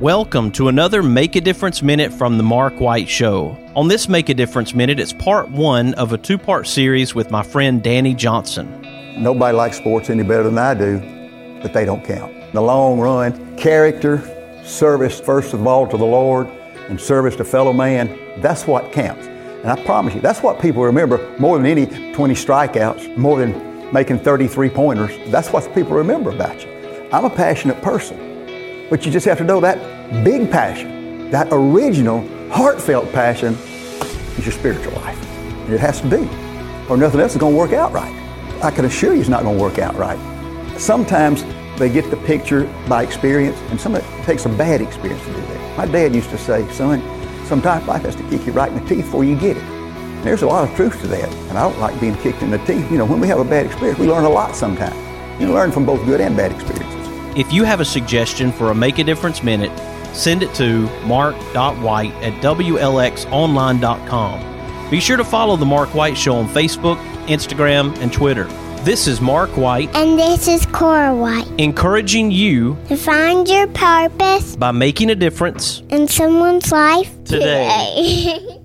Welcome to another Make a Difference Minute from the Mark White Show. On this Make a Difference Minute, it's part one of a two-part series with my friend Danny Johnson. Nobody likes sports any better than I do, but they don't count. In the long run, character, service first of all to the Lord, and service to fellow man, that's what counts. And I promise you, that's what people remember more than any 20 strikeouts, more than making 33 pointers. That's what people remember about you. I'm a passionate person. But you just have to know that big passion, that original, heartfelt passion is your spiritual life. It has to be, or nothing else is going to work out right. I can assure you it's not going to work out right. Sometimes they get the picture by experience, and sometimes it takes a bad experience to do that. My dad used to say, son, sometimes life has to kick you right in the teeth before you get it. And there's a lot of truth to that, and I don't like being kicked in the teeth. You know, when we have a bad experience, we learn a lot sometimes. You learn from both good and bad experiences. If you have a suggestion for a Make a Difference Minute, send it to mark.white@WLXonline.com. Be sure to follow The Mark White Show on Facebook, Instagram, and Twitter. This is Mark White. And this is Cora White. Encouraging you to find your purpose by making a difference in someone's life today.